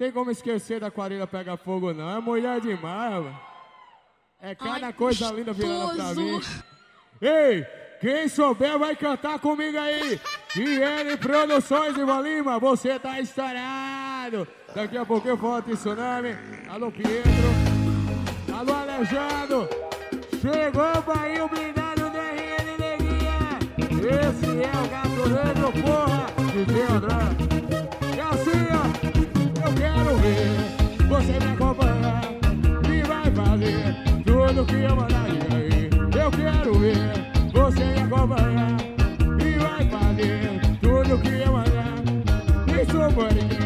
Tem como esquecer da Aquarela Pega Fogo, não. É mulher demais, mano. É cada coisa linda virando pra mim. Ei, quem souber vai cantar comigo aí. IN Produções de Lima, você tá estourado. Daqui a pouco eu volto em Tsunami. Alô, Pietro. Alô, Alejandro. Chegou o Bahia, o blindado do RN Neguinha. Esse é o Gato Negro, porra. DJ André. E assim, ó, eu quero ver você me acompanhar e vai fazer tudo que eu mandar aí. Eu quero ver você me acompanhar e vai fazer tudo que eu mandar. Isso porque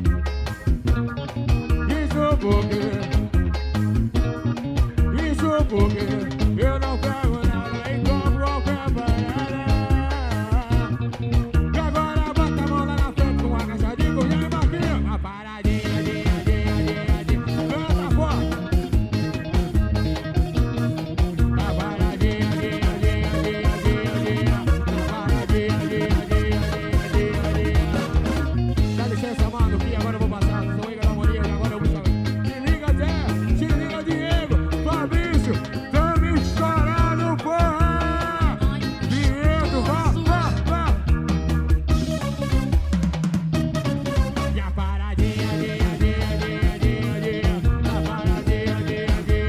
eu não pego nada e compro qualquer parada. E agora bota a mão lá na frente com uma caixa de colher e baquinha. Uma paradinha, canta forte. Uma paradinha, dá licença, mano, que agora eu vou passar. Sou Igor Harmonia e agora eu vou chamar. Se liga, Zé, se liga, Diego, Fabrício, tá me estourando, porra! Diego, vá! E a paradinha, a paradinha,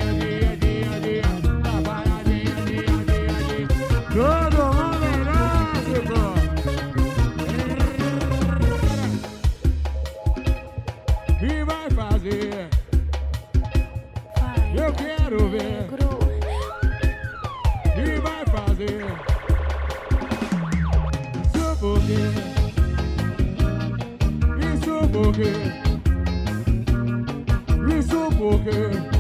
a paradinha, todo mundo elástico! E vai fazer, eu quero ver. E vai fazer, isso porque